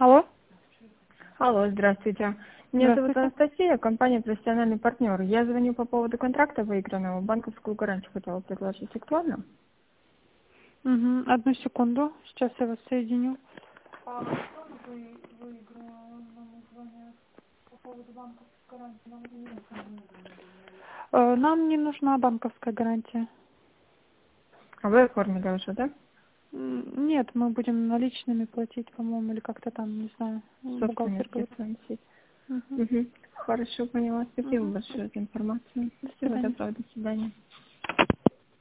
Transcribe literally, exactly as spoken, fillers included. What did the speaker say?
Алло? Алло, здравствуйте. Меня зовут Здравствуйте. Анастасия, компания «Профессиональный партнер». Я звоню по поводу контракта выигранного. Банковскую гарантию хотела предложить. Актуально? Угу. Одну секунду. Сейчас я вас соединю. Э, Нам не нужна банковская гарантия. А вы оформили уже, да? М, Нет, мы будем наличными платить, по-моему, или как-то там, не знаю. Бухгалтер Собственности говорит. финансист. Угу. Угу. Хорошо, поняла. Спасибо Угу. большое за информацию. До Всего свидания. доброго, до свидания.